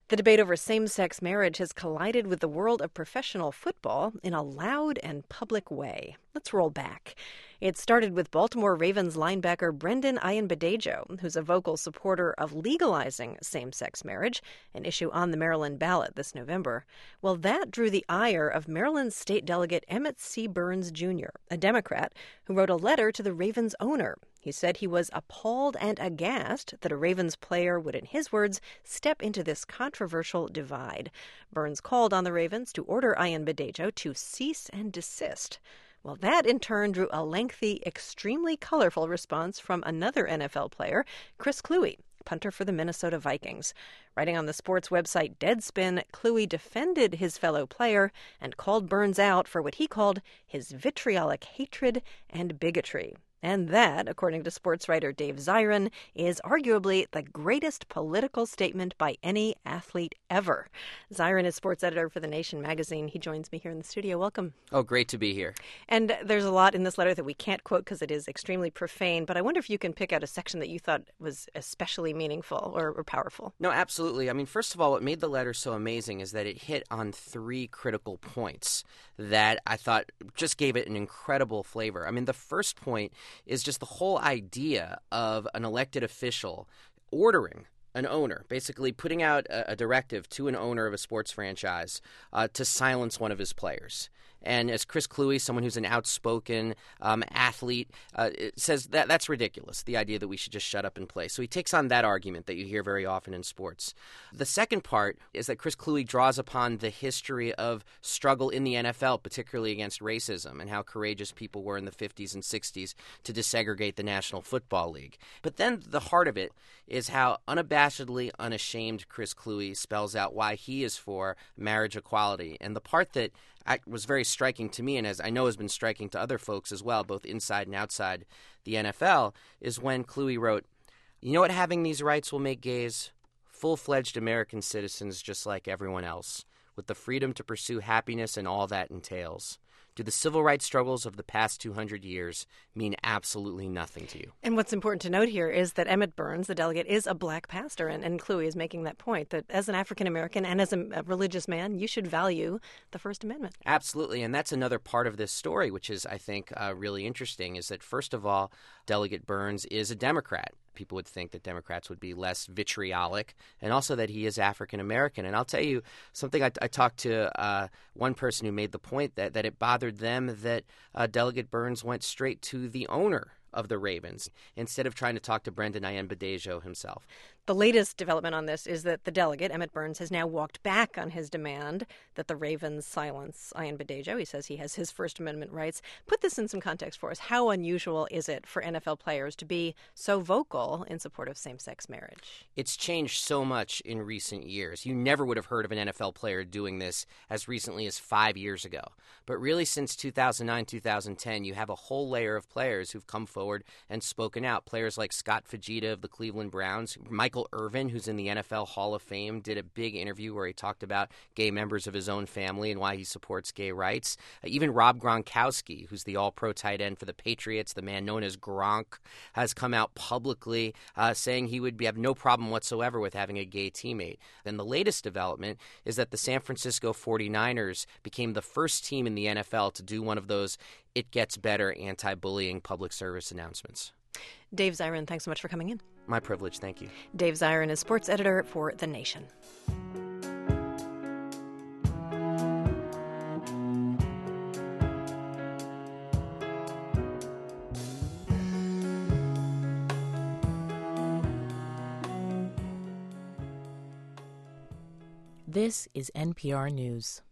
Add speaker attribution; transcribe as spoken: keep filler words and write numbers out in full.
Speaker 1: The debate over same-sex marriage has collided with the world of professional football in a loud and public way. Let's roll back. It started with Baltimore Ravens linebacker Brendan Ayanbadejo, who's a vocal supporter of legalizing same-sex marriage, an issue on the Maryland ballot this November. Well, that drew the ire of Maryland State Delegate Emmett C. Burns, Junior, a Democrat who wrote a letter to the Ravens owner. He said he was appalled and aghast that a Ravens player would, in his words, step into this controversial divide. Burns called on the Ravens to order Ayanbadejo to cease and desist. Well, that in turn drew a lengthy, extremely colorful response from another N F L player, Chris Kluwe, punter for the Minnesota Vikings. Writing on the sports website Deadspin, Kluwe defended his fellow player and called Burns out for what he called his vitriolic hatred and bigotry. And that, according to sports writer Dave Zirin, is arguably the greatest political statement by any athlete ever. Zirin is sports editor for The Nation magazine. He joins me here in the studio. Welcome.
Speaker 2: Oh, great to be here.
Speaker 1: And there's a lot in this letter that we can't quote because it is extremely profane, but I wonder if you can pick out a section that you thought was especially meaningful or, or powerful.
Speaker 2: No, absolutely. I mean, first of all, what made the letter so amazing is that it hit on three critical points that I thought just gave it an incredible flavor. I mean, the first point is just the whole idea of an elected official ordering an owner, basically putting out a, a directive to an owner of a sports franchise uh, to silence one of his players. And as Chris Kluwe, someone who's an outspoken um, athlete, uh, says that that's ridiculous, the idea that we should just shut up and play. So he takes on that argument that you hear very often in sports. The second part is that Chris Kluwe draws upon the history of struggle in the N F L, particularly against racism, and how courageous people were in the fifties and sixties to desegregate the National Football League. But then the heart of it is how unabashedly unashamed Chris Kluwe spells out why he is for marriage equality. And the part that was very striking to me, and as I know has been striking to other folks as well, both inside and outside the N F L, is when Kluwe wrote, "You know what having these rights will make gays? Full-fledged American citizens just like everyone else, with the freedom to pursue happiness and all that entails. Do the civil rights struggles of the past two hundred years mean absolutely nothing to you?"
Speaker 1: And what's important to note here is that Emmett Burns, the delegate, is a black pastor, and, and Kluwe is making that point, that as an African-American and as a, a religious man, you should value the First Amendment.
Speaker 2: Absolutely, and that's another part of this story, which is, I think, uh, really interesting, is that, first of all, Delegate Burns is a Democrat. People would think that Democrats would be less vitriolic, and also that he is African-American. And I'll tell you something, I, I talked to uh, one person who made the point that, that it bothered them that uh, Delegate Burns went straight to the owner of the Ravens instead of trying to talk to Brendan Ayanbadejo himself.
Speaker 1: The latest development on this is that the delegate, Emmett Burns, has now walked back on his demand that the Ravens silence Ayanbadejo. He says he has his First Amendment rights. Put this in some context for us. How unusual is it for N F L players to be so vocal in support of same-sex marriage?
Speaker 2: It's changed so much in recent years. You never would have heard of an N F L player doing this as recently as five years ago. But really, since two thousand nine, two thousand ten, you have a whole layer of players who've come forward and spoken out. Players like Scott Fujita of the Cleveland Browns, Michael Irvin, who's in the N F L Hall of Fame, did a big interview where he talked about gay members of his own family and why he supports gay rights. Uh, even Rob Gronkowski, who's the all-pro tight end for the Patriots, the man known as Gronk, has come out publicly uh, saying he would be, have no problem whatsoever with having a gay teammate. And the latest development is that the San Francisco forty-niners became the first team in the N F L to do one of those "it gets better" anti-bullying public service announcements.
Speaker 1: Dave Zirin, thanks so much for coming in.
Speaker 2: My privilege, thank you.
Speaker 1: Dave Zirin is sports editor for The Nation.
Speaker 3: This is N P R News.